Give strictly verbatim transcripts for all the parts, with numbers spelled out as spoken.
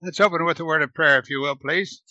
Let's open with a word of prayer, if you will, please.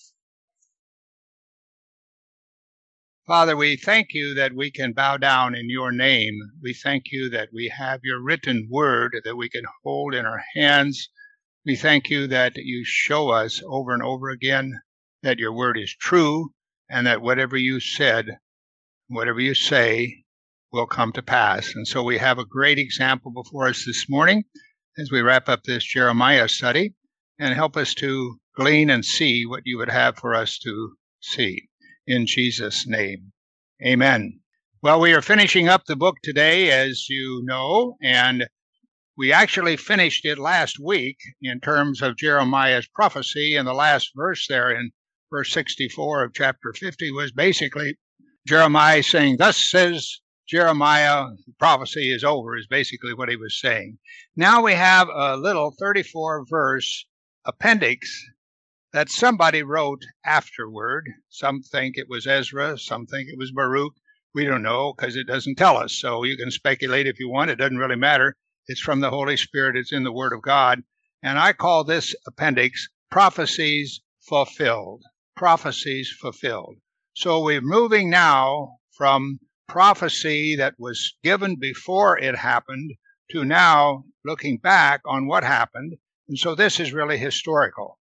Father, we thank you that we can bow down in your name. We thank you that we have your written word that we can hold in our hands. We thank you that you show us over and over again that your word is true and that whatever you said, whatever you say, will come to pass. And so we have a great example before us this morning as we wrap up this Jeremiah study, and help us to glean and see what you would have for us to see. In Jesus' name, amen. Well, we are finishing up the book today, as you know, and we actually finished it last week in terms of Jeremiah's prophecy, and the last verse there in verse sixty-four of chapter fifty was basically Jeremiah saying, "Thus says Jeremiah, the prophecy is over," is basically what he was saying. Now we have a little thirty-four verse appendix that somebody wrote afterward. Some think it was Ezra, some think it was Baruch. We don't know because it doesn't tell us. So you can speculate if you want. It doesn't really matter. It's from the Holy Spirit. It's in the Word of God. And I call this appendix Prophecies Fulfilled. Prophecies Fulfilled. So we're moving now from prophecy that was given before it happened to now looking back on what happened. And so this is really historical.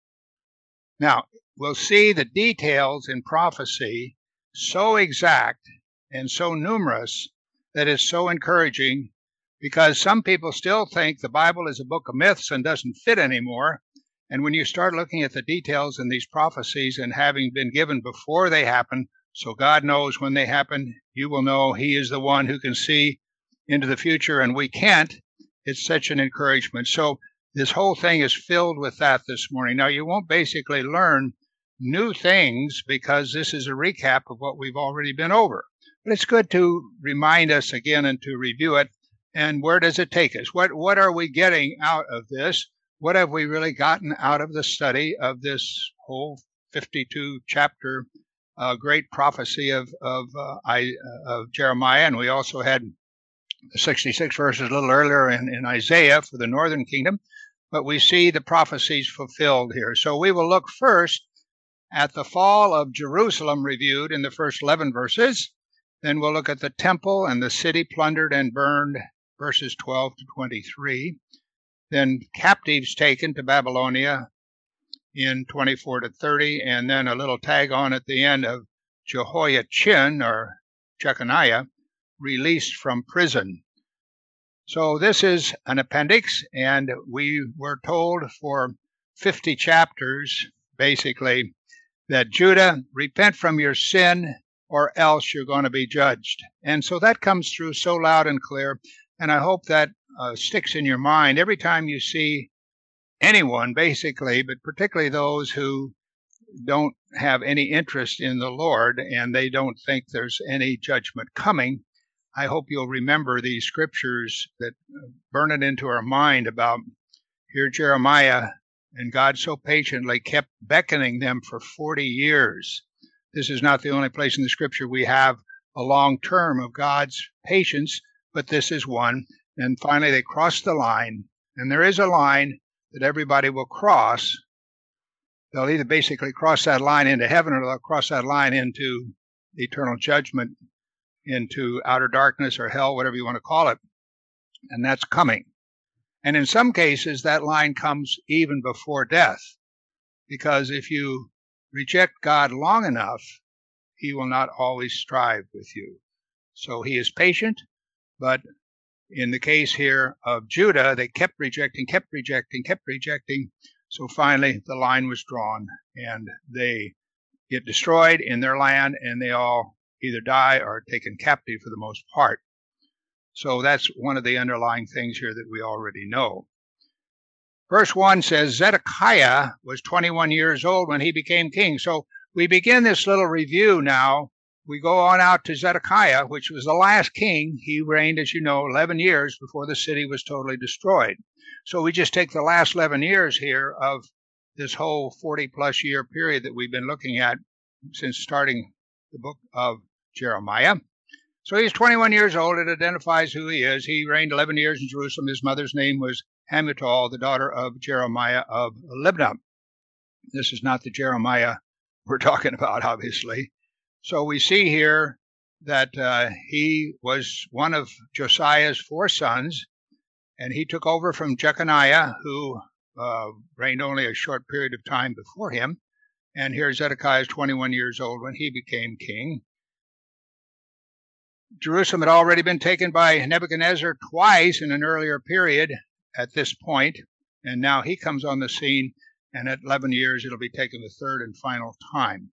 Now, we'll see the details in prophecy so exact and so numerous that it's so encouraging, because some people still think the Bible is a book of myths and doesn't fit anymore. And when you start looking at the details in these prophecies and having been given before they happen, so God knows when they happen, you will know He is the one who can see into the future and we can't. It's such an encouragement. So this whole thing is filled with that this morning. Now, you won't basically learn new things because this is a recap of what we've already been over. But it's good to remind us again and to review it. And where does it take us? What, what are we getting out of this? What have we really gotten out of the study of this whole fifty-two chapter uh, great prophecy of, of, uh, I, uh, of Jeremiah? And we also had sixty-six verses a little earlier in, in Isaiah for the northern kingdom. But we see the prophecies fulfilled here. So we will look first at the fall of Jerusalem reviewed in the first eleven verses. Then we'll look at the temple and the city plundered and burned, verses twelve to twenty-three. Then captives taken to Babylonia in twenty-four to thirty. And then a little tag on at the end of Jehoiachin, or Jeconiah, released from prison. So this is an appendix, and we were told for fifty chapters, basically, that Judah, repent from your sin, or else you're going to be judged. And so that comes through so loud and clear, and I hope that uh, sticks in your mind every time you see anyone, basically, but particularly those who don't have any interest in the Lord, and they don't think there's any judgment coming. I hope you'll remember these scriptures that burn it into our mind about here Jeremiah, and God so patiently kept beckoning them for forty years. This is not the only place in the scripture we have a long term of God's patience, but this is one. And finally they crossed the line, and there is a line that everybody will cross. They'll either basically cross that line into heaven, or they'll cross that line into eternal judgment, into outer darkness or hell, whatever you want to call it. And that's coming. And in some cases, that line comes even before death, because if you reject God long enough, He will not always strive with you. So He is patient, but in the case here of Judah, they kept rejecting, kept rejecting, kept rejecting. So finally, the line was drawn, and they get destroyed in their land, and they all either die or are taken captive for the most part. So that's one of the underlying things here that we already know. Verse one says, Zedekiah was twenty-one years old when he became king. So we begin this little review now. We go on out to Zedekiah, which was the last king. He reigned, as you know, eleven years before the city was totally destroyed. So we just take the last eleven years here of this whole forty plus year period that we've been looking at since starting the book of Jeremiah. So he's twenty-one years old. It identifies who he is. He reigned eleven years in Jerusalem. His mother's name was Hamutal, the daughter of Jeremiah of Libnah. This is not the Jeremiah we're talking about, obviously. So we see here that uh, he was one of Josiah's four sons, and he took over from Jeconiah, who uh, reigned only a short period of time before him. And here Zedekiah is twenty-one years old when he became king. Jerusalem had already been taken by Nebuchadnezzar twice in an earlier period at this point, and now he comes on the scene, and at eleven years it'll be taken the third and final time.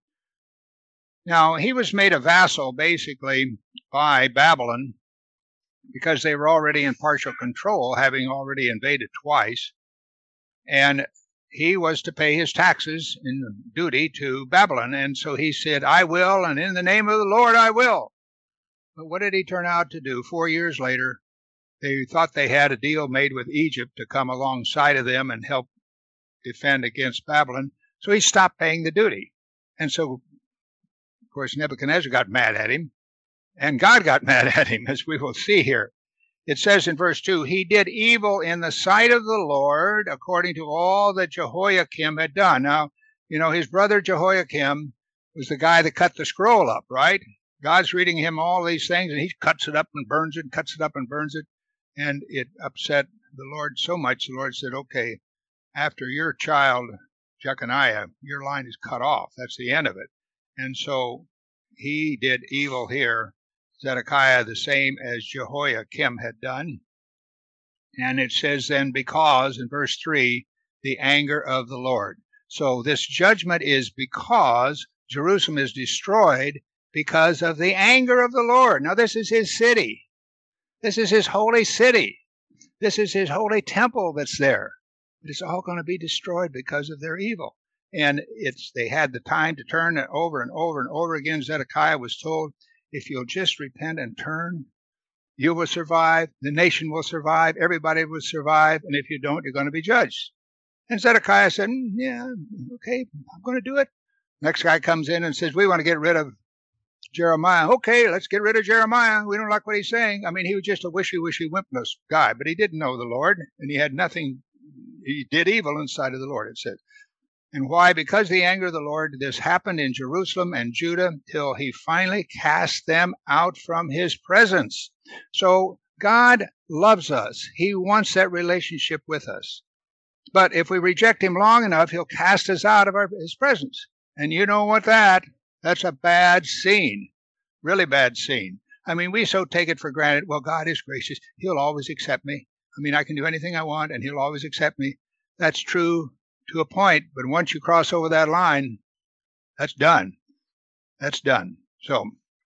Now, he was made a vassal basically by Babylon because they were already in partial control, having already invaded twice, and he was to pay his taxes in duty to Babylon. And so he said, I will, and in the name of the Lord I will. But what did he turn out to do? Four years later, they thought they had a deal made with Egypt to come alongside of them and help defend against Babylon. So he stopped paying the duty. And so, of course, Nebuchadnezzar got mad at him, and God got mad at him, as we will see here. It says in verse two, he did evil in the sight of the Lord according to all that Jehoiakim had done. Now, you know, his brother Jehoiakim was the guy that cut the scroll up, right? God's reading him all these things, and he cuts it up and burns it, cuts it up and burns it. And it upset the Lord so much, the Lord said, okay, after your child, Jeconiah, your line is cut off. That's the end of it. And so he did evil here, Zedekiah, the same as Jehoiakim had done. And it says then, because, in verse three, the anger of the Lord. So this judgment is because Jerusalem is destroyed because of the anger of the Lord. Now, this is his city. This is his holy city. This is his holy temple that's there. But it's all going to be destroyed because of their evil. And it's they had the time to turn it over and over and over again. Zedekiah was told, if you'll just repent and turn, you will survive, the nation will survive, everybody will survive, and if you don't, you're going to be judged. And Zedekiah said, mm, yeah, okay, I'm going to do it. Next guy comes in and says, we want to get rid of Jeremiah. Okay, let's get rid of Jeremiah. We don't like what he's saying. I mean, he was just a wishy-washy wimpness guy, but he didn't know the Lord, and he had nothing. He did evil in sight of the Lord, it says. And why? Because the anger of the Lord, this happened in Jerusalem and Judah till he finally cast them out from his presence. So God loves us. He wants that relationship with us. But if we reject him long enough, he'll cast us out of our, his presence. And you don't want that. That's a bad scene, really bad scene. I mean, we so take it for granted. Well, God is gracious. He'll always accept me. I mean, I can do anything I want, and he'll always accept me. That's true to a point, but once you cross over that line, that's done. That's done. So,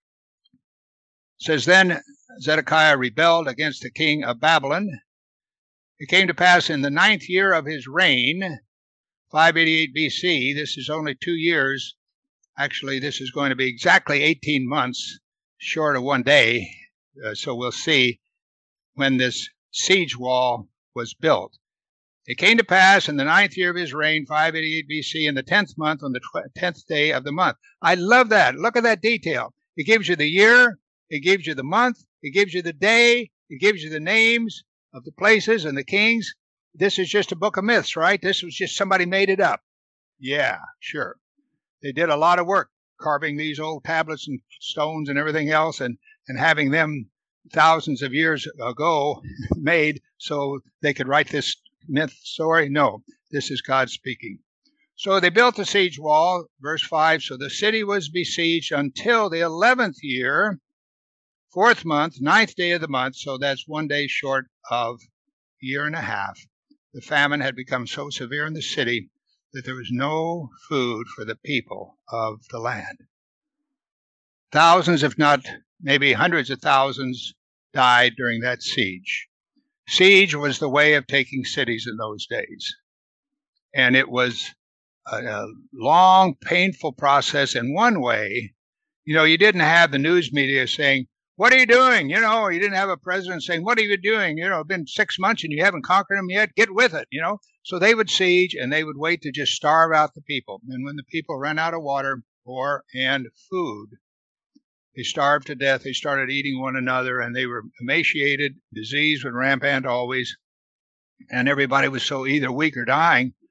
it says, then Zedekiah rebelled against the king of Babylon. It came to pass in the ninth year of his reign, five eighty-eight B C, this is only two years. Actually, this is going to be exactly eighteen months, short of one day. Uh, so we'll see when this siege wall was built. It came to pass in the ninth year of his reign, five eighty-eight B C, in the tenth month, on the tenth day of the month. I love that. Look at that detail. It gives you the year, it gives you the month, it gives you the day, it gives you the names of the places and the kings. This is just a book of myths, right? This was just somebody made it up. Yeah, sure. They did a lot of work carving these old tablets and stones and everything else, and, and having them thousands of years ago made so they could write this myth story. No, this is God speaking. So they built the siege wall, verse five, so the city was besieged until the eleventh year, fourth month, ninth day of the month, so that's one day short of a year and a half. The famine had become so severe in the city that there was no food for the people of the land. Thousands, if not maybe hundreds of thousands, died during that siege. Siege was the way of taking cities in those days. And it was a, a long, painful process in one way. You know, you didn't have the news media saying, what are you doing? You know, you didn't have a president saying, what are you doing? You know, it's been six months and you haven't conquered them yet. Get with it, you know. So they would siege and they would wait to just starve out the people. And when the people ran out of water or and food, they starved to death. They started eating one another, and they were emaciated. Disease was rampant always. And everybody was so either weak or dying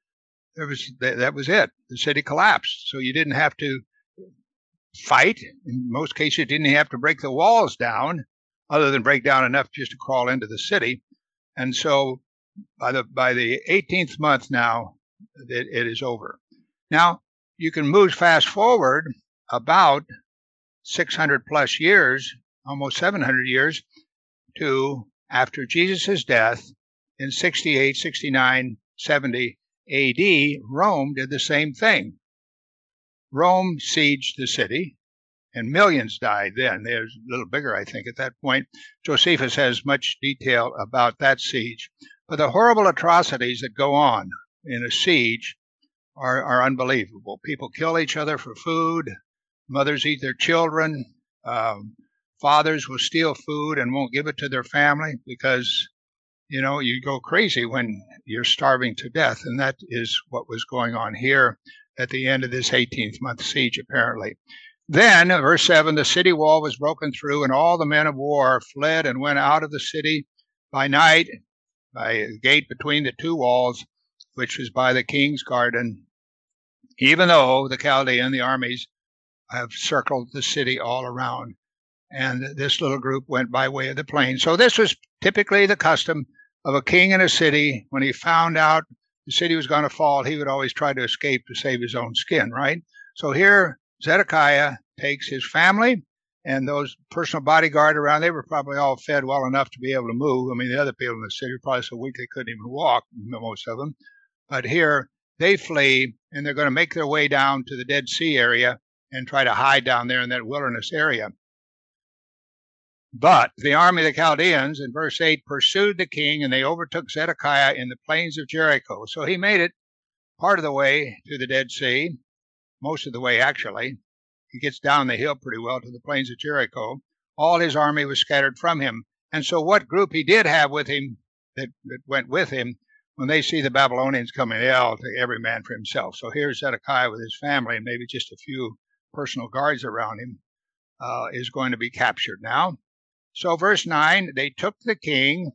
there was that was it. The city collapsed. So you didn't have to fight. In most cases, you didn't have to break the walls down, other than break down enough just to crawl into the city. And so by the by the eighteenth month now, it, it is over. Now, you can move fast forward about six hundred plus years, almost seven hundred years, to after Jesus' death in sixty-eight, sixty-nine, seventy A D, Rome did the same thing. Rome sieged the city, and millions died then. They're a little bigger, I think, at that point. Josephus has much detail about that siege. But the horrible atrocities that go on in a siege are, are unbelievable. People kill each other for food. Mothers eat their children. Um, fathers will steal food and won't give it to their family because, you know, you go crazy when you're starving to death. And that is what was going on here at the end of this eighteenth month siege, apparently. Then, verse seven, the city wall was broken through, and all the men of war fled and went out of the city by night, by a gate between the two walls, which was by the king's garden, even though the Chaldean, the armies, have circled the city all around. And this little group went by way of the plain. So this was typically the custom of a king in a city. When he found out the city was going to fall, he would always try to escape to save his own skin, right? So here, Zedekiah takes his family and those personal bodyguard around. They were probably all fed well enough to be able to move. I mean, the other people in the city were probably so weak they couldn't even walk, most of them. But here, they flee, and they're going to make their way down to the Dead Sea area and try to hide down there in that wilderness area. But the army of the Chaldeans, in verse eight, pursued the king, and they overtook Zedekiah in the plains of Jericho. So he made it part of the way to the Dead Sea, most of the way, actually. He gets down the hill pretty well to the plains of Jericho. All his army was scattered from him. And so what group he did have with him, that, that went with him, when they see the Babylonians coming, they'll take every man for himself. So here's Zedekiah with his family, and maybe just a few personal guards around him, uh, is going to be captured now. So verse nine, they took the king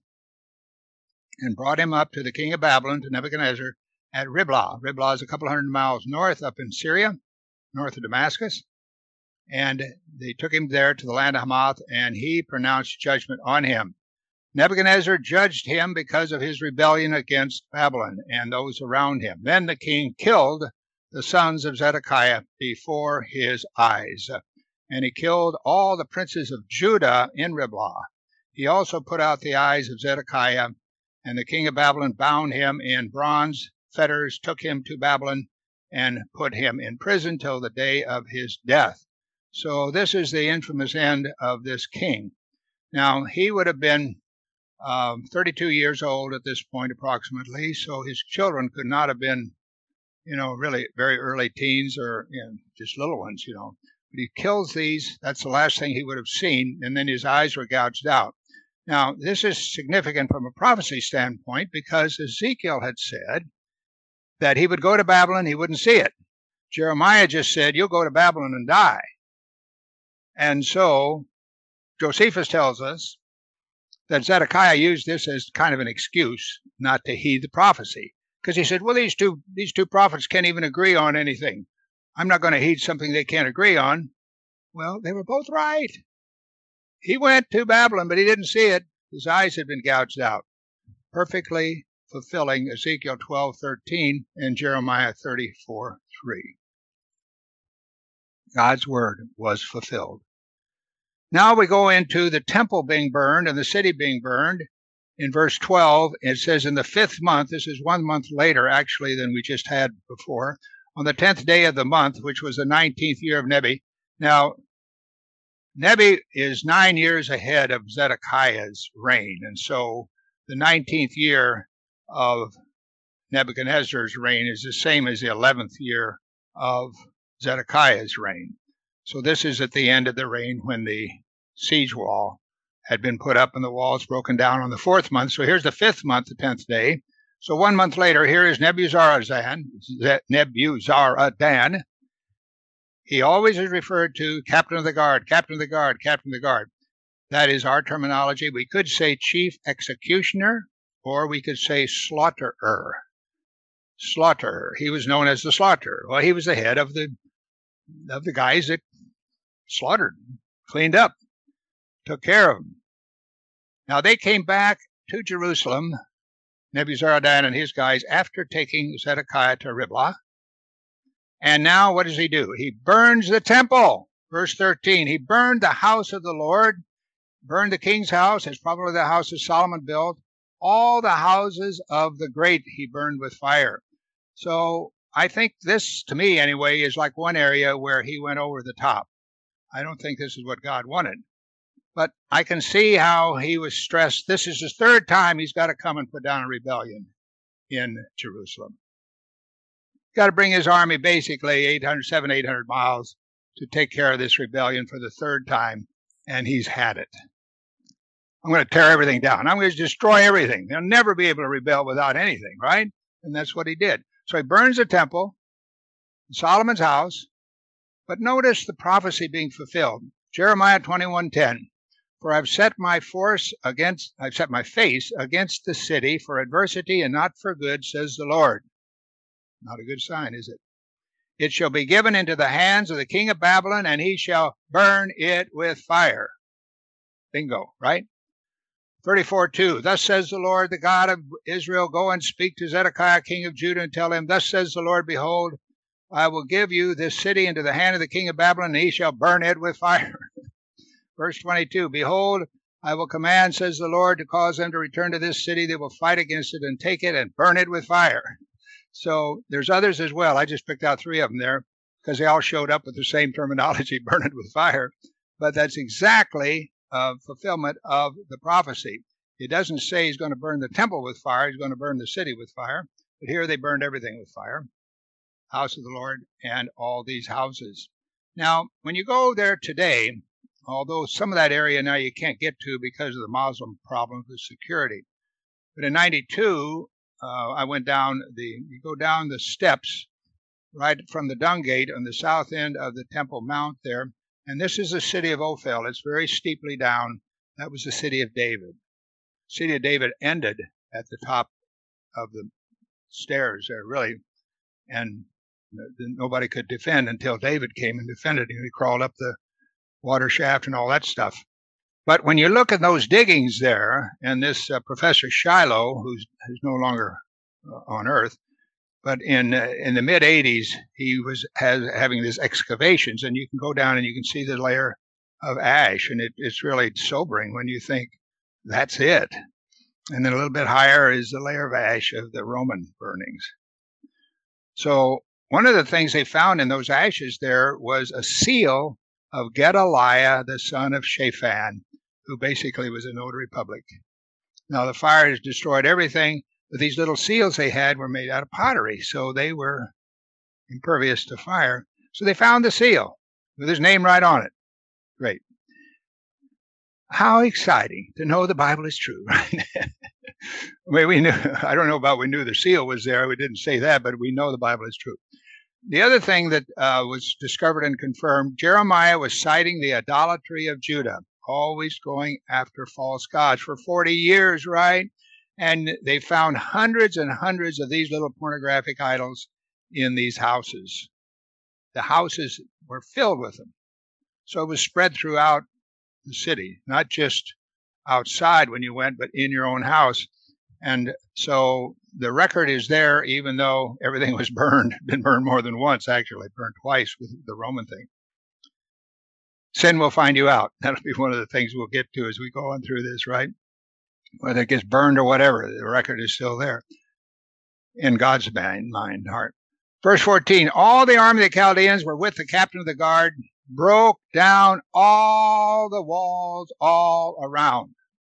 and brought him up to the king of Babylon, to Nebuchadnezzar, at Riblah. Riblah is a couple hundred miles north up in Syria, north of Damascus. And they took him there to the land of Hamath, and he pronounced judgment on him. Nebuchadnezzar judged him because of his rebellion against Babylon and those around him. Then the king killed the sons of Zedekiah before his eyes, and he killed all the princes of Judah in Riblah. He also put out the eyes of Zedekiah, and the king of Babylon bound him in bronze fetters, took him to Babylon, and put him in prison till the day of his death. So this is the infamous end of this king. Now, he would have been um, thirty-two years old at this point, approximately, so his children could not have been, you know, really very early teens or, you know, just little ones, you know. But he kills these. That's the last thing he would have seen, and then his eyes were gouged out. Now, this is significant from a prophecy standpoint because Ezekiel had said that he would go to Babylon, he wouldn't see it. Jeremiah just said, you'll go to Babylon and die. And so Josephus tells us that Zedekiah used this as kind of an excuse not to heed the prophecy. Because he said, well, these two, these two prophets can't even agree on anything. I'm not going to heed something they can't agree on. Well, they were both right. He went to Babylon, but he didn't see it. His eyes had been gouged out, perfectly fulfilling Ezekiel twelve thirteen and Jeremiah thirty-four three. God's word was fulfilled. Now we go into the temple being burned and the city being burned. In verse twelve, it says, in the fifth month, this is one month later actually than we just had before, on the tenth day of the month, which was the nineteenth year of Nebi. Now, Nebi is nine years ahead of Zedekiah's reign, and so the nineteenth year of Nebuchadnezzar's reign is the same as the eleventh year of Zedekiah's reign. So this is at the end of the reign when the siege wall had been put up and the walls broken down on the fourth month. So here's the fifth month, the tenth day. So one month later, here is Nebuzaradan. Nebuzaradan. He always is referred to captain of the guard, captain of the guard, captain of the guard. That is our terminology. We could say chief executioner, or we could say slaughterer. slaughterer. He was known as the slaughterer. Well, he was the head of the of the guys that slaughtered, cleaned up, took care of them. Now they came back to Jerusalem, Nebuzaradan and his guys, after taking Zedekiah to Riblah. And now what does he do? He burns the temple. Verse thirteen, he burned the house of the Lord, burned the king's house, as probably the house that Solomon built. All the houses of the great he burned with fire. So I think this, to me anyway, is like one area where he went over the top. I don't think this is what God wanted. But I can see how he was stressed. This is his third time he's got to come and put down a rebellion in Jerusalem. Got to bring his army basically eight hundred, seven, eight hundred miles to take care of this rebellion for the third time, and he's had it. I'm going to tear everything down. I'm going to destroy everything. They'll never be able to rebel without anything, right? And that's what he did. So he burns the temple, Solomon's house, but notice the prophecy being fulfilled. Jeremiah twenty-one ten. For I've set my force against, I've set my face against the city for adversity and not for good, says the Lord. Not a good sign, is it? It shall be given into the hands of the king of Babylon, and he shall burn it with fire. Bingo, right? thirty-four two. Thus says the Lord, the God of Israel, go and speak to Zedekiah, king of Judah, and tell him, thus says the Lord, behold, I will give you this city into the hand of the king of Babylon, and he shall burn it with fire. Verse twenty-two, behold, I will command, says the Lord, to cause them to return to this city. They will fight against it and take it and burn it with fire. So there's others as well. I just picked out three of them there because they all showed up with the same terminology, burn it with fire. But that's exactly a fulfillment of the prophecy. It doesn't say he's going to burn the temple with fire. He's going to burn the city with fire. But here they burned everything with fire. House of the Lord and all these houses. Now, when you go there today, although some of that area now you can't get to because of the Muslim problems with security. But in ninety-two, uh, I went down the, you go down the steps right from the Dung Gate on the south end of the Temple Mount there. And this is the city of Ophel. It's very steeply down. That was the city of David. The city of David ended at the top of the stairs there, really. And nobody could defend until David came and defended him. He crawled up the water shaft and all that stuff. But when you look at those diggings there, and this uh, Professor Shiloh, who's, who's no longer uh, on Earth, but in uh, in the mid eighties, he was has, having these excavations, and you can go down and you can see the layer of ash, and it, it's really sobering when you think that's it. And then a little bit higher is the layer of ash of the Roman burnings. So one of the things they found in those ashes there was a seal of Gedaliah, the son of Shaphan, who basically was a notary public. Now the fire has destroyed everything, but these little seals they had were made out of pottery, so they were impervious to fire. So they found the seal with his name right on it. Great. How exciting to know the Bible is true, right? I mean, we knew, I don't know about we knew the seal was there. We didn't say that, but we know the Bible is true. The other thing that uh, was discovered and confirmed, Jeremiah was citing the idolatry of Judah, always going after false gods for forty years, right? And they found hundreds and hundreds of these little pornographic idols in these houses. The houses were filled with them. So it was spread throughout the city, not just outside when you went, but in your own house. And so the record is there, even though everything was burned, been burned more than once, actually, burned twice with the Roman thing. Sin will find you out. That'll be one of the things we'll get to as we go on through this, right? Whether it gets burned or whatever, the record is still there in God's mind, mind, heart. Verse fourteen, all the army of the Chaldeans were with the captain of the guard, broke down all the walls all around.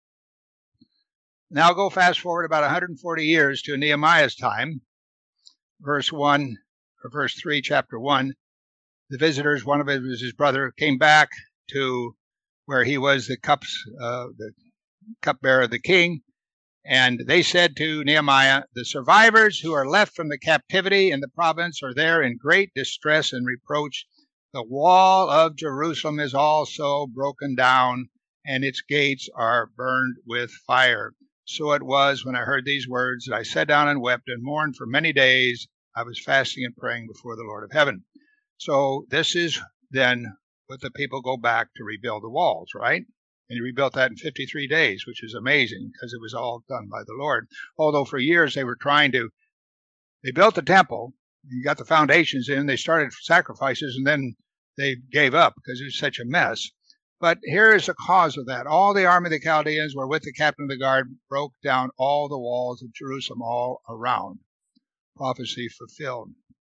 Now go fast forward about one hundred forty years to Nehemiah's time, verse one, or verse three, chapter one. The visitors, one of it was his brother, came back to where he was the cups, uh, the cupbearer of the king, and they said to Nehemiah, the survivors who are left from the captivity in the province are there in great distress and reproach. The wall of Jerusalem is also broken down, and its gates are burned with fire. So it was when I heard these words that I sat down and wept and mourned for many days. I was fasting and praying before the Lord of heaven. So this is then what the people go back to rebuild the walls, right? And he rebuilt that in fifty-three days, which is amazing because it was all done by the Lord. Although for years they were trying to, they built the temple, you got the foundations in, they started sacrifices, and then they gave up because it was such a mess. But here is the cause of that. All the army of the Chaldeans were with the captain of the guard, broke down all the walls of Jerusalem all around. Prophecy fulfilled.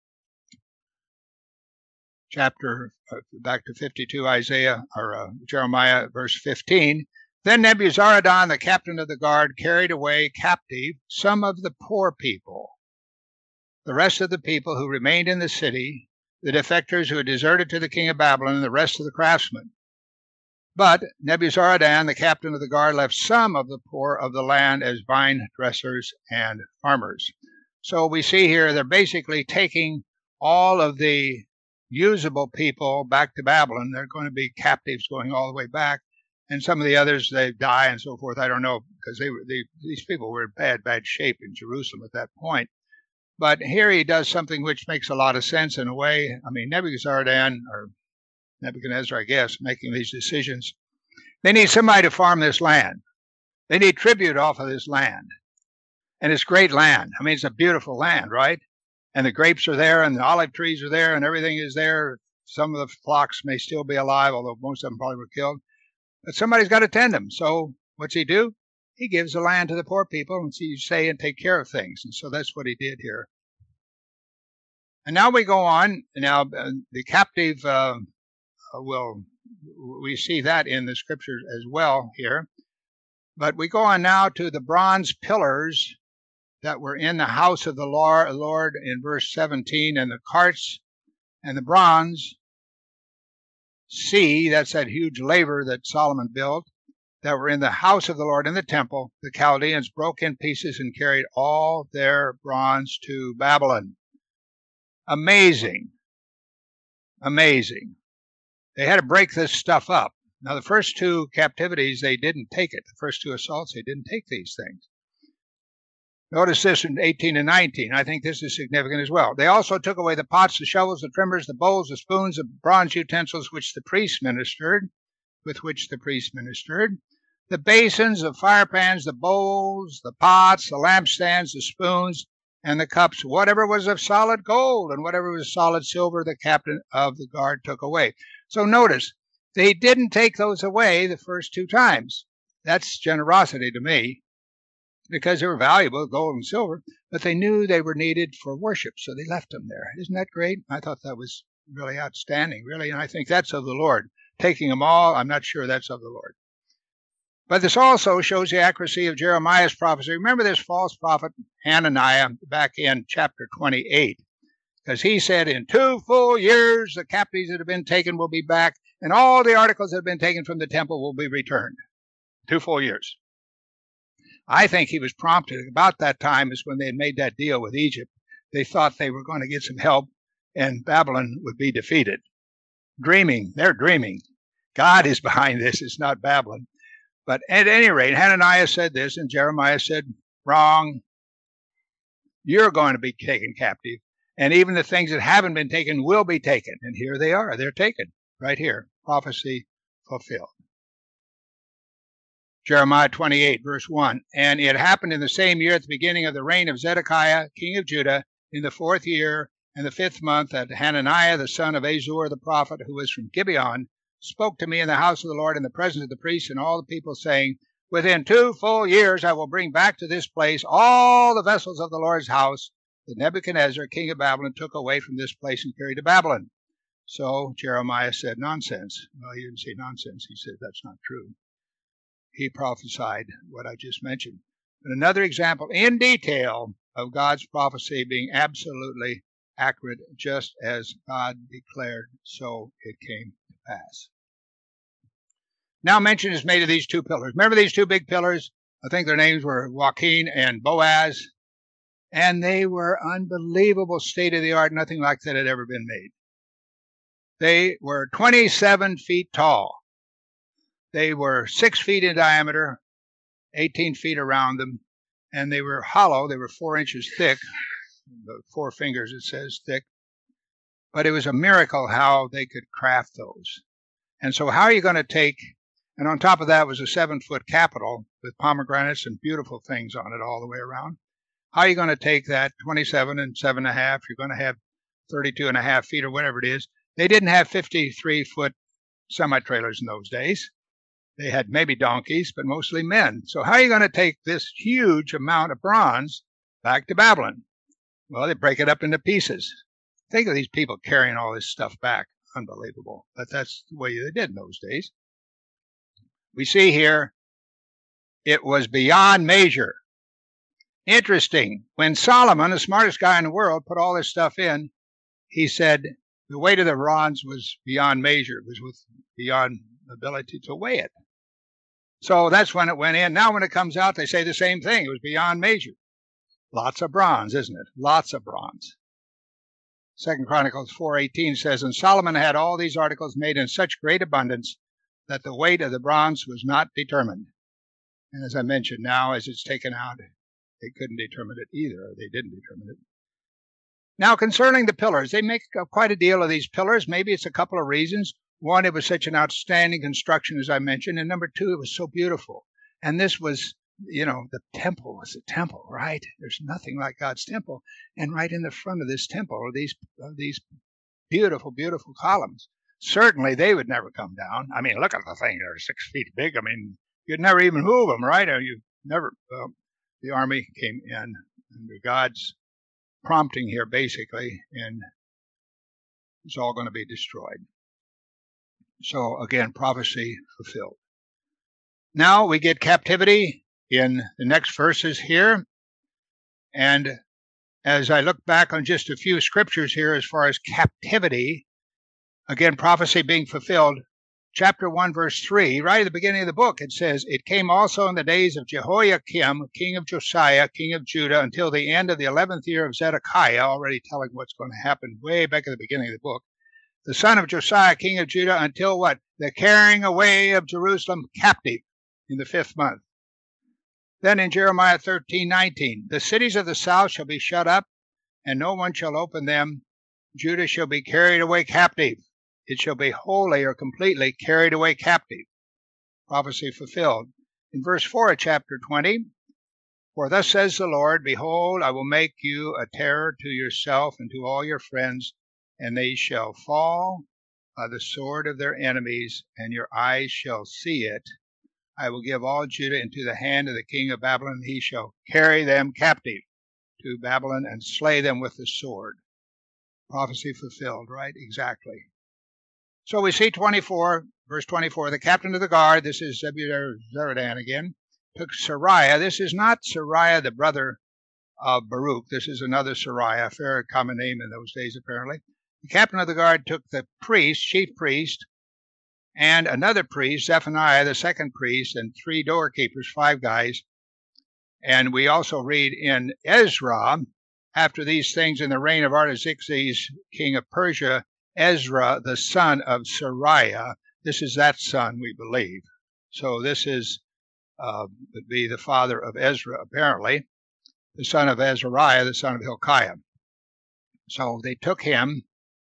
Chapter, uh, back to fifty-two, Isaiah, or uh, Jeremiah, verse fifteen. Then Nebuzaradan, the captain of the guard, carried away captive some of the poor people. The rest of the people who remained in the city, the defectors who had deserted to the king of Babylon, and the rest of the craftsmen. But Nebuzaradan, the captain of the guard, left some of the poor of the land as vine dressers and farmers. So we see here they're basically taking all of the usable people back to Babylon. They're going to be captives going all the way back. And some of the others, they die and so forth. I don't know, because they were they, these people were in bad, bad shape in Jerusalem at that point. But here he does something which makes a lot of sense in a way. I mean, Nebuzaradan, or Nebuchadnezzar, I guess, making these decisions. They need somebody to farm this land. They need tribute off of this land. And it's great land. I mean, it's a beautiful land, right? And the grapes are there, and the olive trees are there, and everything is there. Some of the flocks may still be alive, although most of them probably were killed. But somebody's got to tend them. So what's he do? He gives the land to the poor people and so you say and take care of things. And so that's what he did here. And now we go on. Now uh, the captive uh, will, we see that in the scriptures as well here. But we go on now to the bronze pillars that were in the house of the Lord in verse seventeen, and the carts and the bronze sea, that's that huge laver that Solomon built, that were in the house of the Lord in the temple. The Chaldeans broke in pieces and carried all their bronze to Babylon. Amazing. Amazing. They had to break this stuff up. Now, the first two captivities, they didn't take it. The first two assaults, they didn't take these things. Notice this in eighteen and nineteen. I think this is significant as well. They also took away the pots, the shovels, the trimmers, the bowls, the spoons, the bronze utensils which the priests ministered, with which the priests ministered, the basins, the fire pans, the bowls, the pots, the lampstands, the spoons, and the cups, whatever was of solid gold and whatever was solid silver, the captain of the guard took away. So notice, they didn't take those away the first two times. That's generosity to me, because they were valuable, gold and silver, but they knew they were needed for worship, so they left them there. Isn't that great? I thought that was really outstanding, really, and I think that's of the Lord. Taking them all, I'm not sure that's of the Lord. But this also shows the accuracy of Jeremiah's prophecy. Remember this false prophet Hananiah back in chapter twenty-eight, because he said in two full years the captives that have been taken will be back, and all the articles that have been taken from the temple will be returned. Two full years. I think he was prompted about that time is when they had made that deal with Egypt. They thought they were going to get some help and Babylon would be defeated. Dreaming. They're dreaming. God is behind this. It's not Babylon. But at any rate, Hananiah said this and Jeremiah said, wrong. You're going to be taken captive. And even the things that haven't been taken will be taken. And here they are. They're taken right here. Prophecy fulfilled. Jeremiah twenty-eight, verse one. And it happened in the same year at the beginning of the reign of Zedekiah, king of Judah, in the fourth year and the fifth month, that Hananiah, the son of Azur, the prophet, who was from Gibeon, spoke to me in the house of the Lord in the presence of the priests and all the people, saying, within two full years I will bring back to this place all the vessels of the Lord's house that Nebuchadnezzar, king of Babylon, took away from this place and carried to Babylon. So Jeremiah said, nonsense. Well, he didn't say nonsense. He said, that's not true. He prophesied what I just mentioned. But another example in detail of God's prophecy being absolutely accurate, just as God declared, so it came to pass. Now mention is made of these two pillars. Remember these two big pillars? I think their names were Joachim and Boaz. And they were unbelievable state-of-the-art. Nothing like that had ever been made. They were twenty-seven feet tall. They were six feet in diameter eighteen feet around them, and they were hollow. They were four inches thick, the four fingers it says thick. But it was a miracle how they could craft those. And so how are you going to take, and on top of that was a seven-foot Capitol with pomegranates and beautiful things on it all the way around. How are you going to take that twenty-seven and seven and a half? You're going to have thirty-two and a half feet or whatever it is. They didn't have fifty-three foot semi-trailers in those days. They had maybe donkeys, but mostly men. So how are you going to take this huge amount of bronze back to Babylon? Well, they break it up into pieces. Think of these people carrying all this stuff back. Unbelievable. But that's the way they did in those days. We see here, it was beyond measure. Interesting. When Solomon, the smartest guy in the world, put all this stuff in, he said the weight of the bronze was beyond measure. It was with beyond ability to weigh it. So that's when it went in. Now when it comes out, they say the same thing. It was beyond measure. Lots of bronze, isn't it? Lots of bronze. Second Chronicles four eighteen says, and Solomon had all these articles made in such great abundance that the weight of the bronze was not determined. And as I mentioned, now as it's taken out, they couldn't determine it either, or they didn't determine it. Now concerning the pillars, they make quite a deal of these pillars. Maybe it's a couple of reasons. One, it was such an outstanding construction, as I mentioned. And number two, it was so beautiful. And this was, you know, the temple was a temple, right? There's nothing like God's temple. And right in the front of this temple are these, uh, these beautiful, beautiful columns. Certainly they would never come down. I mean, look at the thing. They're six feet big. I mean, you'd never even move them, right? Or you never, uh, the army came in under God's prompting here, basically, and it's all going to be destroyed. So again, prophecy fulfilled. Now we get captivity in the next verses here. And as I look back on just a few scriptures here as far as captivity, again, prophecy being fulfilled, chapter one, verse three, right at the beginning of the book, it says, it came also in the days of Jehoiakim, king of Josiah, king of Judah, until the end of the eleventh year of Zedekiah, already telling what's going to happen way back at the beginning of the book, the son of Josiah, king of Judah, until what? The carrying away of Jerusalem captive in the fifth month. Then in Jeremiah thirteen nineteen, the cities of the south shall be shut up, and no one shall open them. Judah shall be carried away captive. It shall be wholly or completely carried away captive. Prophecy fulfilled. In verse four of chapter twenty, for thus says the Lord, behold, I will make you a terror to yourself and to all your friends, and they shall fall by the sword of their enemies, and your eyes shall see it. I will give all Judah into the hand of the king of Babylon, and he shall carry them captive to Babylon and slay them with the sword. Prophecy fulfilled, right? Exactly. So we see twenty-four, verse twenty-four, the captain of the guard, this is Zebuzaradan again, took Sariah. This is not Sariah, the brother of Baruch. This is another Sariah, a very common name in those days apparently. The captain of the guard took the priest, chief priest, and another priest, Zephaniah, the second priest, and three doorkeepers, five guys. And we also read in Ezra, after these things in the reign of Artaxerxes, king of Persia, Ezra, the son of Sariah, this is that son, we believe. So this is, uh, would be the father of Ezra, apparently, the son of Azariah, the son of Hilkiah. So they took him.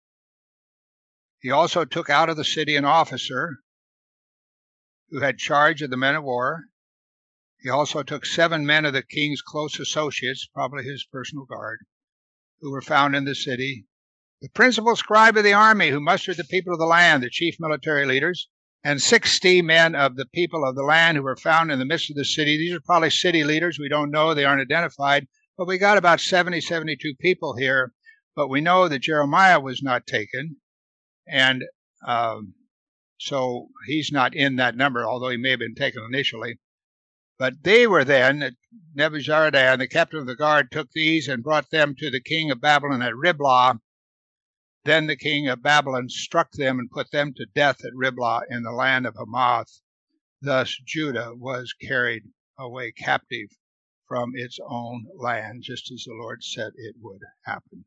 He also took out of the city an officer who had charge of the men of war. He also took seven men of the king's close associates, probably his personal guard, who were found in the city. The principal scribe of the army who mustered the people of the land, the chief military leaders, and sixty men of the people of the land who were found in the midst of the city. These are probably city leaders. We don't know. They aren't identified. But we got about seventy, seventy-two people here. But we know that Jeremiah was not taken. And um, so he's not in that number, although he may have been taken initially. But they were then, Nebuzaradan, the captain of the guard, took these and brought them to the king of Babylon at Riblah. Then the king of Babylon struck them and put them to death at Riblah in the land of Hamath. Thus Judah was carried away captive from its own land, just as the Lord said it would happen.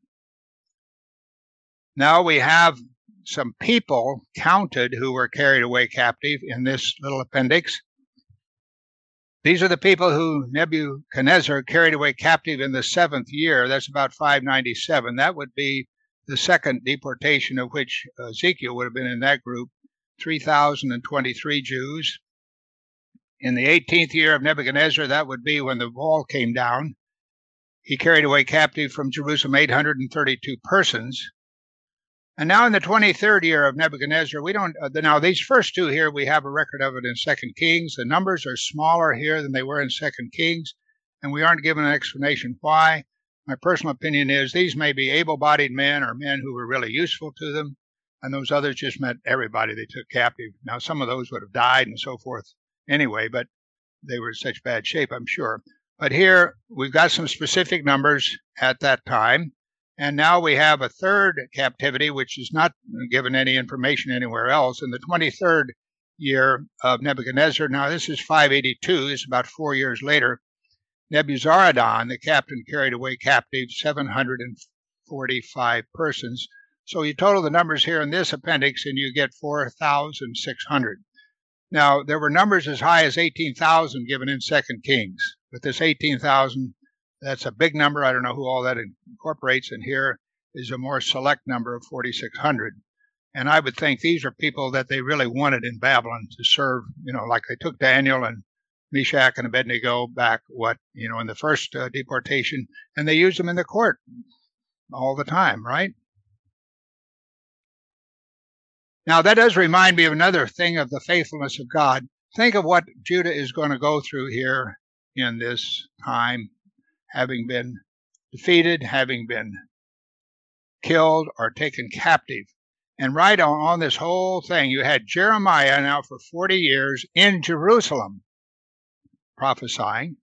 Now we have some people counted who were carried away captive in this little appendix. These are the people who Nebuchadnezzar carried away captive in the seventh year. That's about five ninety-seven. That would be the second deportation, of which Ezekiel would have been in that group, three thousand twenty-three Jews. In the eighteenth year of Nebuchadnezzar, that would be when the wall came down. He carried away captive from Jerusalem eight hundred thirty-two persons. And now in the twenty-third year of Nebuchadnezzar, we don't, uh, now these first two here, we have a record of it in Second Kings. The numbers are smaller here than they were in Second Kings, and we aren't given an explanation why. My personal opinion is these may be able-bodied men or men who were really useful to them, and those others just meant everybody they took captive. Now, some of those would have died and so forth anyway, but they were in such bad shape, I'm sure. But here, we've got some specific numbers at that time, and now we have a third captivity, which is not given any information anywhere else. In the twenty-third year of Nebuchadnezzar, now this is five eighty-two, this is about four years later, Nebuzaradan, the captain, carried away captive seven hundred forty-five persons. So you total the numbers here in this appendix, and you get four thousand six hundred. Now, there were numbers as high as eighteen thousand given in Second Kings. But this eighteen thousand, that's a big number. I don't know who all that incorporates, and here is a more select number of forty-six hundred. And I would think these are people that they really wanted in Babylon to serve, you know, like they took Daniel and Meshach and Abednego back, what, you know, in the first uh, deportation, and they used them in the court all the time, right? Now, that does remind me of another thing of the faithfulness of God. Think of what Judah is going to go through here in this time, having been defeated, having been killed or taken captive. And right on, on this whole thing, you had Jeremiah now for forty years in Jerusalem prophesying.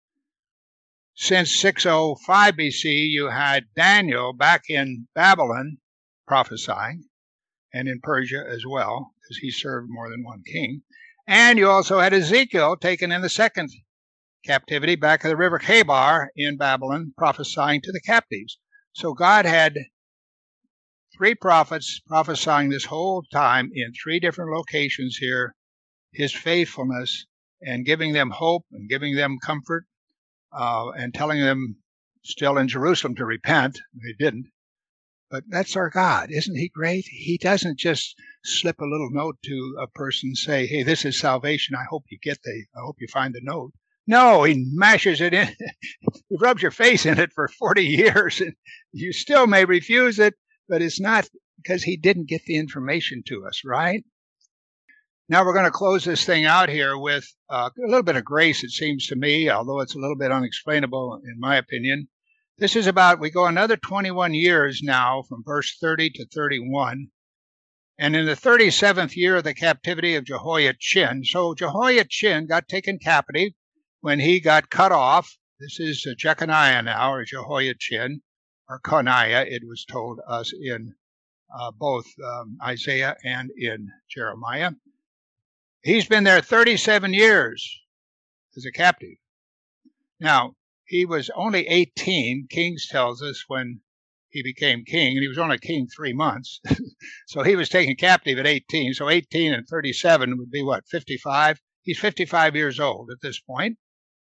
Since six oh five B C, you had Daniel back in Babylon prophesying, and in Persia as well, because he served more than one king. And you also had Ezekiel taken in the second captivity back at the river Chebar in Babylon, prophesying to the captives. So God had three prophets prophesying this whole time in three different locations here, his faithfulness, and giving them hope and giving them comfort, uh, and telling them still in Jerusalem to repent. They didn't. But that's our God. Isn't he great? He doesn't just slip a little note to a person, say, hey, this is salvation. I hope you get the, I hope you find the note. No, he mashes it in. He rubs your face in it for forty years, and you still may refuse it, but it's not because he didn't get the information to us, right? Now we're going to close this thing out here with uh, a little bit of grace, it seems to me, although it's a little bit unexplainable in my opinion. This is about, we go another twenty-one years now from verse thirty to thirty-one. And in the thirty-seventh year of the captivity of Jehoiachin, so Jehoiachin got taken captive when he got cut off. This is uh, Jeconiah now, or Jehoiachin, or Coniah, it was told us in uh, both um, Isaiah and in Jeremiah. He's been there thirty-seven years as a captive. Now, he was only eighteen, Kings tells us, when he became king, and he was only king three months. So he was taken captive at eighteen. So eighteen and thirty-seven would be what, fifty-five? He's fifty-five years old at this point.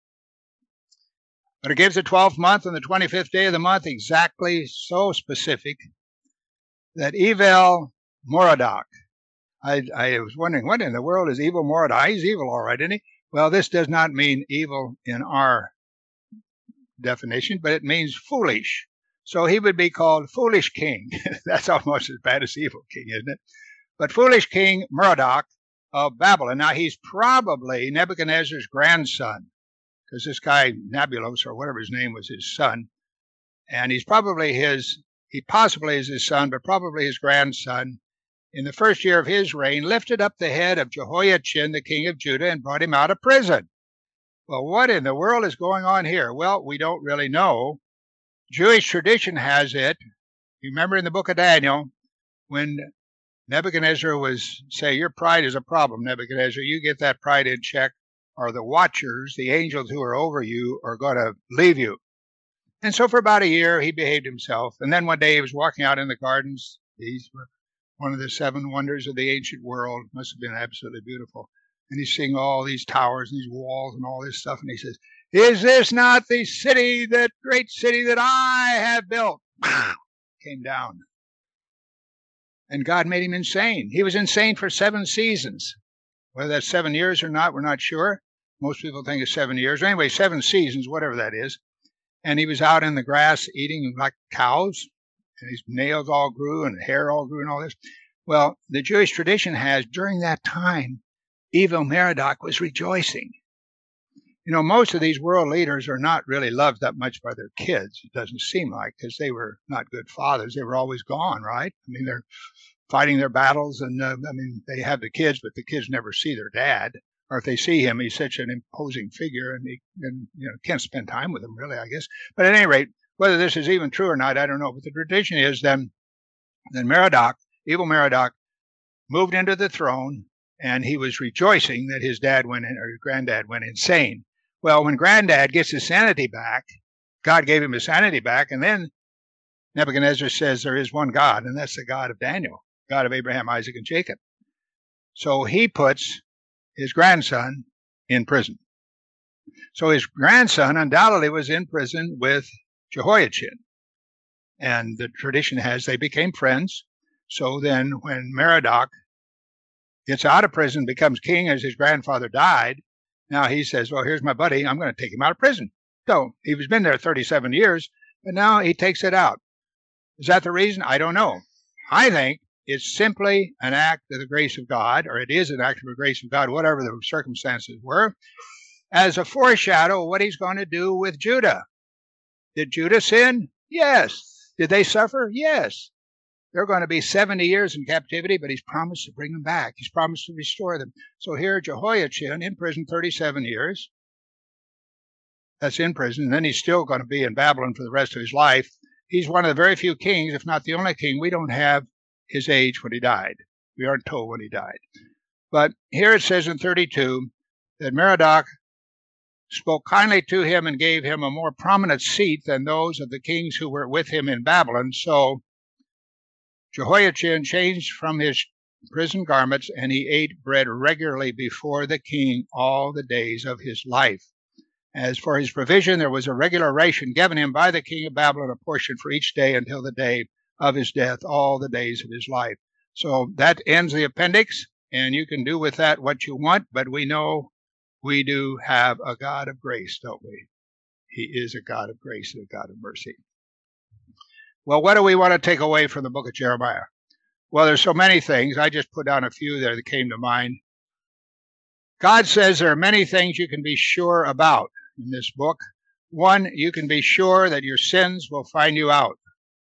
But it gives the twelfth month and the twenty-fifth day of the month exactly so specific that Evil Merodach, I, I was wondering, what in the world is Evil Merodach? He's evil, all right, isn't he? Well, this does not mean evil in our definition, but it means foolish. So he would be called Foolish King. That's almost as bad as Evil King, isn't it? But Foolish King Merodach of Babylon. Now, he's probably Nebuchadnezzar's grandson, because this guy, Nabulos, or whatever his name was, his son. And he's probably his, he possibly is his son, but probably his grandson. In the first year of his reign, lifted up the head of Jehoiachin, the king of Judah, and brought him out of prison. Well, what in the world is going on here? Well, we don't really know. Jewish tradition has it. You remember in the book of Daniel, when Nebuchadnezzar was, say, your pride is a problem, Nebuchadnezzar, you get that pride in check, or the watchers, the angels who are over you, are going to leave you. And so for about a year, he behaved himself. And then one day he was walking out in the gardens. These were one of the seven wonders of the ancient world. Must have been absolutely beautiful. And he's seeing all these towers and these walls and all this stuff. And he says, "Is this not the city, that great city that I have built?" Came down. And God made him insane. He was insane for seven seasons. Whether that's seven years or not, we're not sure. Most people think it's seven years. Anyway, seven seasons, whatever that is. And he was out in the grass eating like cows. And his nails all grew and hair all grew and all this. Well, the Jewish tradition has, during that time, evil Merodach was rejoicing. You know, most of these world leaders are not really loved that much by their kids. It doesn't seem like, because they were not good fathers. They were always gone, right? I mean, they're fighting their battles, and uh, I mean, they have the kids, but the kids never see their dad. Or if they see him, he's such an imposing figure, and he and, you know, can't spend time with him, really, I guess. But at any rate, whether this is even true or not, I don't know. But the tradition is then, then Merodach, evil Merodach, moved into the throne, and he was rejoicing that his dad went in, or his granddad went insane. Well, when granddad gets his sanity back, God gave him his sanity back, and then Nebuchadnezzar says there is one God, and that's the God of Daniel, God of Abraham, Isaac, and Jacob. So he puts his grandson in prison. So his grandson undoubtedly was in prison with Jehoiachin. And the tradition has they became friends. So then when Merodach gets out of prison, becomes king as his grandfather died, now he says, well, here's my buddy. I'm going to take him out of prison. So he was been there thirty-seven years, but now he takes it out. Is that the reason? I don't know. I think it's simply an act of the grace of God, or it is an act of the grace of God, whatever the circumstances were, as a foreshadow of what he's going to do with Judah. Did Judah sin? Yes. Did they suffer? Yes. They're going to be seventy years in captivity, but he's promised to bring them back. He's promised to restore them. So here, Jehoiachin in prison thirty-seven years. That's in prison. And then he's still going to be in Babylon for the rest of his life. He's one of the very few kings, if not the only king. We don't have his age when he died. We aren't told when he died. But here it says in thirty-two that Merodach spoke kindly to him and gave him a more prominent seat than those of the kings who were with him in Babylon. So Jehoiachin changed from his prison garments, and he ate bread regularly before the king all the days of his life. As for his provision, there was a regular ration given him by the king of Babylon, a portion for each day until the day of his death, all the days of his life. So that ends the appendix, and you can do with that what you want, but we know we do have a God of grace, don't we? He is a God of grace and a God of mercy. Well, what do we want to take away from the book of Jeremiah? Well, there's so many things. I just put down a few there that came to mind. God says there are many things you can be sure about in this book. One, you can be sure that your sins will find you out.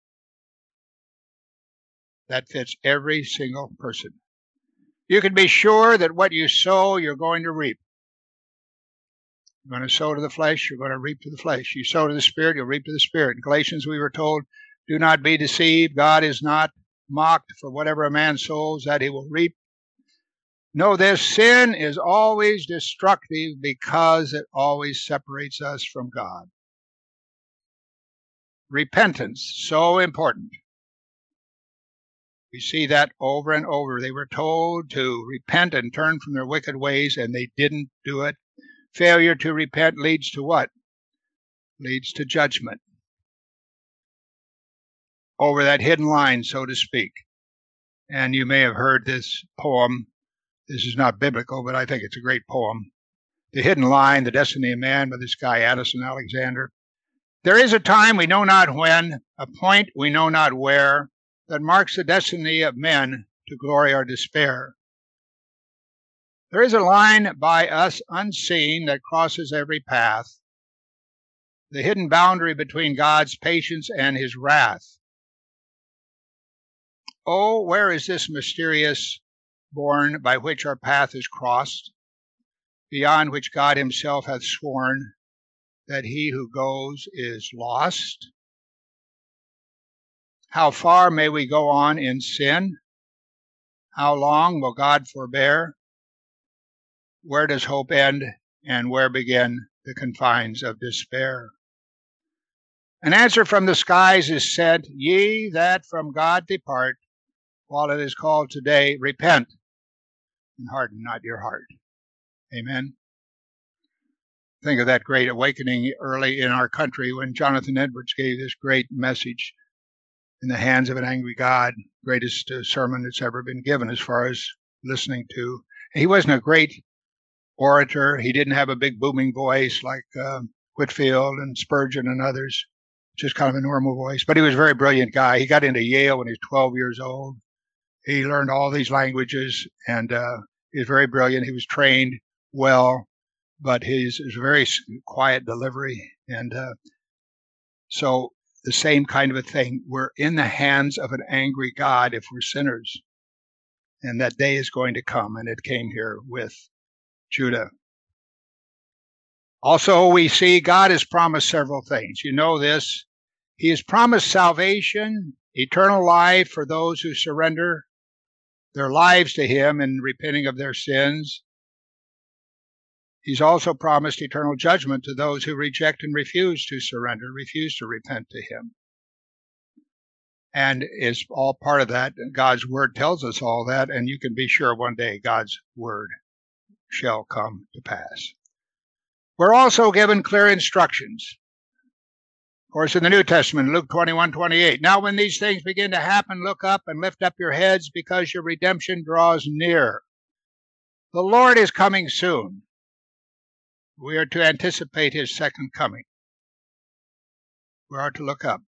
That fits every single person. You can be sure that what you sow, you're going to reap. You're going to sow to the flesh, you're going to reap to the flesh. You sow to the Spirit, you'll reap to the Spirit. In Galatians, we were told, do not be deceived. God is not mocked, for whatever a man sows, that he will reap. Know this, sin is always destructive because it always separates us from God. Repentance, so important. We see that over and over. They were told to repent and turn from their wicked ways, and they didn't do it. Failure to repent leads to what? Leads to judgment. Over that hidden line, so to speak. And you may have heard this poem. This is not biblical, but I think it's a great poem. The Hidden Line, The Destiny of Man, by this guy Addison Alexander. There is a time we know not when, a point we know not where, that marks the destiny of men to glory or despair. There is a line by us unseen that crosses every path, the hidden boundary between God's patience and his wrath. Oh, where is this mysterious bourne by which our path is crossed, beyond which God himself hath sworn that he who goes is lost? How far may we go on in sin? How long will God forbear? Where does hope end, and where begin the confines of despair? An answer from the skies is sent, ye that from God depart, while it is called today, repent, and harden not your heart. Amen. Think of that great awakening early in our country when Jonathan Edwards gave this great message, "In the Hands of an Angry God," greatest uh, sermon that's ever been given as far as listening to. He wasn't a great orator. He didn't have a big booming voice like uh, Whitefield and Spurgeon and others, just kind of a normal voice. But he was a very brilliant guy. He got into Yale when he was twelve years old. He learned all these languages, and uh, he was very brilliant. He was trained well, but his was very quiet delivery. And uh, so the same kind of a thing. We're in the hands of an angry God if we're sinners. And that day is going to come, and it came here with Judah. Also, we see God has promised several things. You know this. He has promised salvation, eternal life for those who surrender their lives to him in repenting of their sins. He's also promised eternal judgment to those who reject and refuse to surrender, refuse to repent to him. And it's all part of that. God's word tells us all that, and you can be sure one day God's word shall come to pass. We're also given clear instructions. Of course, in the New Testament, Luke twenty-one twenty-eight, "Now when these things begin to happen, look up and lift up your heads because your redemption draws near." The Lord is coming soon. We are to anticipate his second coming. We are to look up.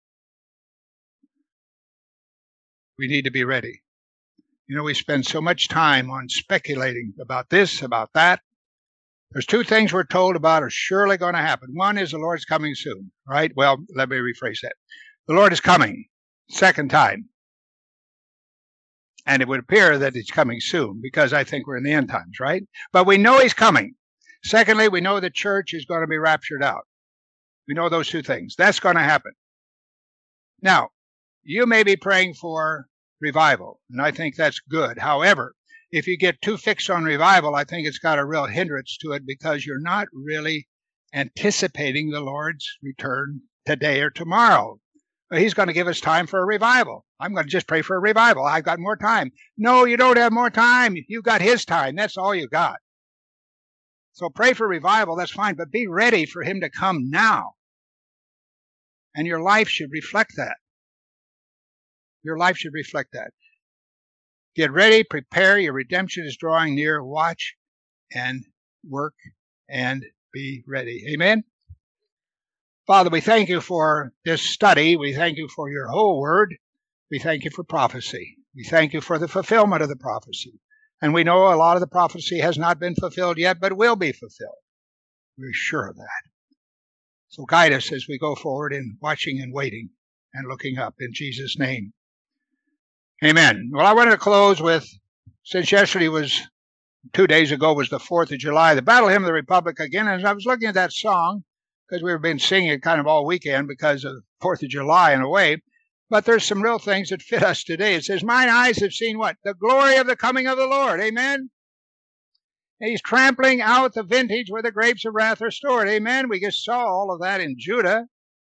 We need to be ready. You know, we spend so much time on speculating about this, about that. There's two things we're told about are surely going to happen. One is the Lord's coming soon, right? Well, let me rephrase that. The Lord is coming, second time. And it would appear that he's coming soon because I think we're in the end times, right? But we know he's coming. Secondly, we know the church is going to be raptured out. We know those two things. That's going to happen. Now, you may be praying for revival, and I think that's good. However, if you get too fixed on revival, I think it's got a real hindrance to it because you're not really anticipating the Lord's return today or tomorrow. He's going to give us time for a revival. I'm going to just pray for a revival. I've got more time. No, you don't have more time. You've got his time. That's all you got. So pray for revival. That's fine, but be ready for him to come now. And your life should reflect that. Your life should reflect that. Get ready, prepare. Your redemption is drawing near. Watch and work and be ready. Amen? Father, we thank you for this study. We thank you for your whole word. We thank you for prophecy. We thank you for the fulfillment of the prophecy. And we know a lot of the prophecy has not been fulfilled yet, but will be fulfilled. We're sure of that. So guide us as we go forward in watching and waiting and looking up in Jesus' name. Amen. Well, I wanted to close with, since yesterday was, two days ago was the fourth of July, the Battle Hymn of the Republic again. And I was looking at that song, because we've been singing it kind of all weekend because of fourth of July in a way. But there's some real things that fit us today. It says, "Mine eyes have seen" what? The glory of the coming of the Lord. Amen. And he's trampling out the vintage where the grapes of wrath are stored. Amen. We just saw all of that in Judah.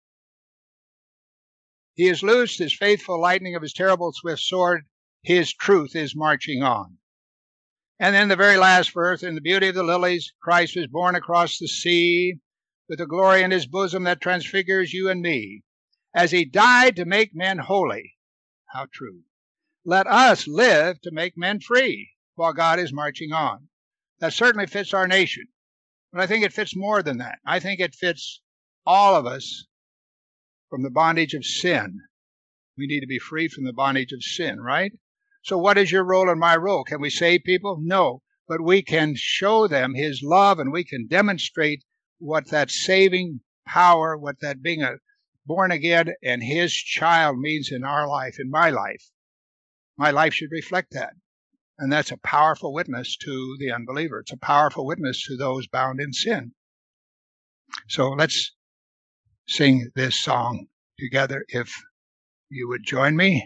He has loosed his faithful lightning of his terrible swift sword. His truth is marching on. And then the very last verse, "In the beauty of the lilies, Christ was born across the sea, with a glory in his bosom that transfigures you and me. As he died to make men holy." How true. "Let us live to make men free while God is marching on." That certainly fits our nation. But I think it fits more than that. I think it fits all of us from the bondage of sin. We need to be free from the bondage of sin, right? So what is your role and my role? Can we save people? No. But we can show them his love, and we can demonstrate what that saving power, what that being a born again and his child means in our life, in my life. My life should reflect that. And that's a powerful witness to the unbeliever. It's a powerful witness to those bound in sin. So let's sing this song together, if you would join me.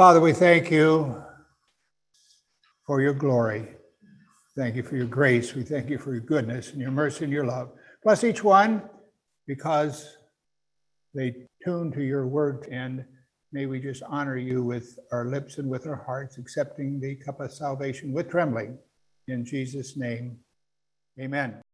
Father, we thank you for your glory. Thank you for your grace. We thank you for your goodness and your mercy and your love. Bless each one because they tune to your word, and may we just honor you with our lips and with our hearts, accepting the cup of salvation with trembling. In Jesus' name, amen.